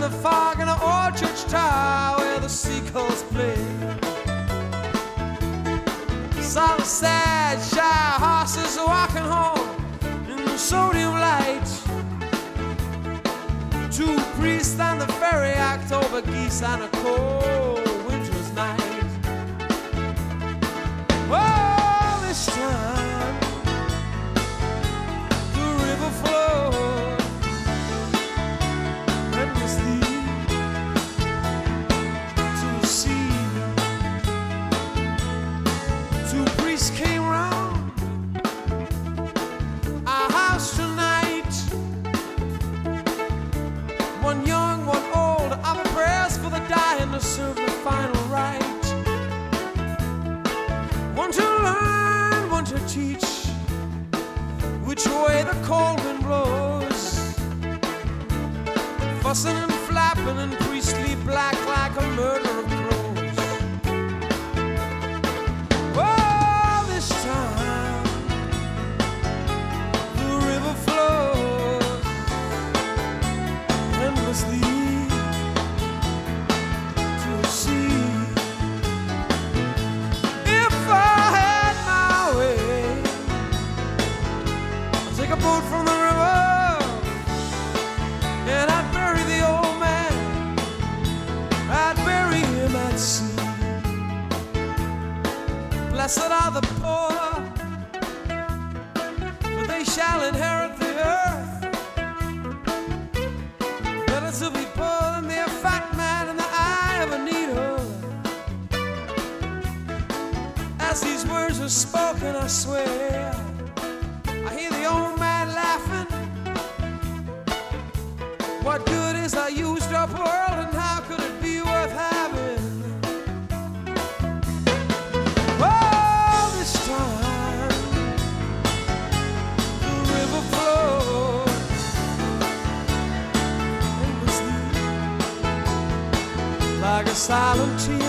the fog in an old church tower where the seagulls play. Saw the sad, shy horses walking home in the sodium light. Two priests on the ferry, October geese on a cold winter's night. Oh, this time the river flowed endlessly to the sea. Two priests came round our house tonight. One young, one old, our prayers for the dying to serve the final rite. One to learn, one to teach which way the cold wind blows. Fussing and flapping in priestly black like a murder of crows. Oh, this time the river flows endlessly to the sea. If I had my way, I'd take a boat from the river and I'd bury the old man. I'd bury him at sea. Blessed are the poor, for they shall inherit the earth. Better to be poor than be a fat man in the eye of a needle. As these words are spoken, I swear, I hear the old man laughing. What good is a used up world, and how could it be worth having? Oh, this time the river flows endlessly like a silent tear